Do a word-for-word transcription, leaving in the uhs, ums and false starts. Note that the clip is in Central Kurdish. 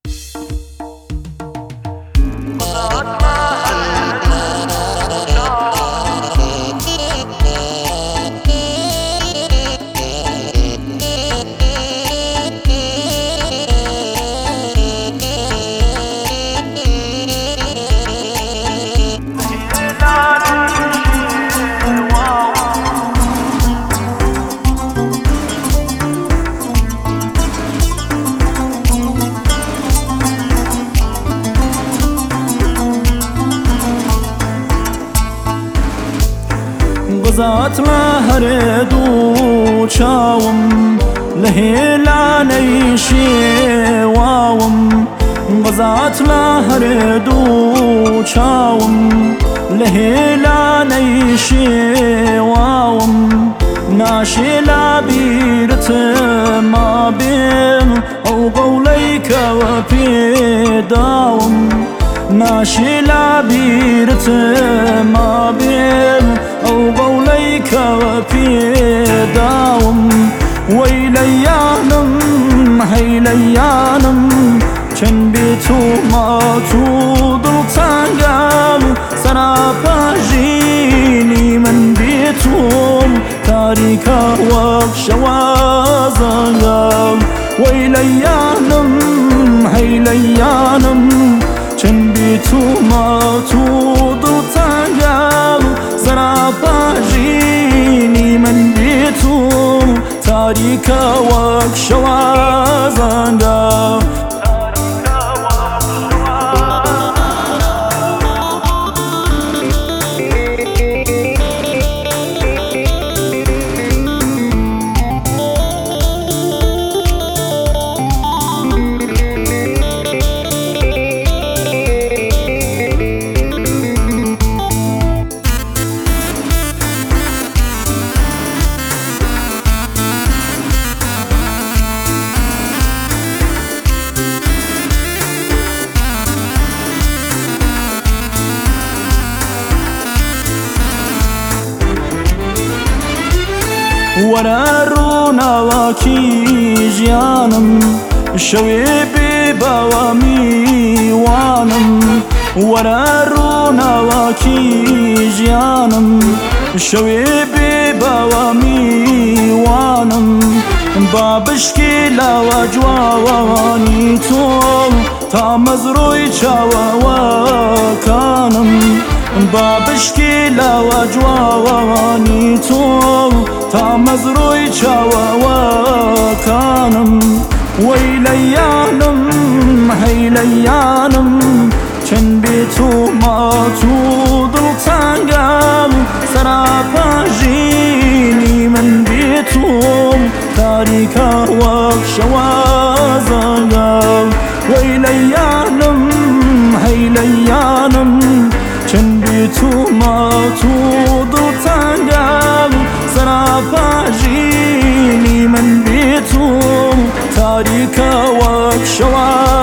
غزات لهردو چاوم لهلاني شواوم غزات لهردو چاوم لهلاني شواوم ناشي لابيرت ما بين او قوليك وبيداوم ناشي لابيرت ما بين او قوليك وبيداوم ويليانم هيليانم چن بيتو ما تو دلتانگم سراپاجيني من بيتوم تاريكا وكشوازنگم ويليانم هيليانم چن بيتو ما تو دلتانگم سراپاجيني من بيتوم تاريكا وكشوازنگم وررونا واكي جيانم شوي ببوامي وانم وررونا واكي جيانم شوي ببوامي وانم بابشكي لا وجواني توم تامزروي چاوا وكانم بابشكي لا وجواني توم تامزروي چاوا وكانم ويليانم هيليانم چن بيتو ما تو دلتانگم سراپاجيني من بيتوم تاريكا وكشوازنگم ويليانم هيليانم چن بيتو ما تو دلتانگم سراپاجيني من بيتوم تاريكا وكشوازنگم